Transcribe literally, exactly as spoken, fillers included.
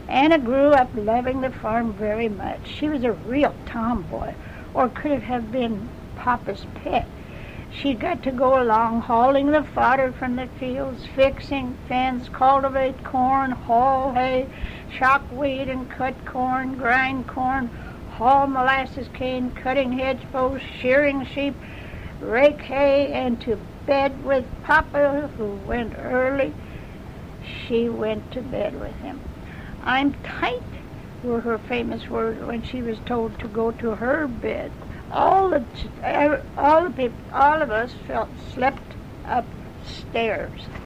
Anna grew up loving the farm very much. She was a real tomboy, or could have been Papa's pet. She got to go along hauling the fodder from the fields, fixing fence, cultivate corn, haul hay, shock wheat and cut corn, grind corn, haul molasses cane, cutting hedge boughs, shearing sheep, rake hay, and to bed with Papa, who went early. She went to bed with him. "I'm tight," were her famous words when she was told to go to her bed. All the, all the people, all of us felt slept upstairs.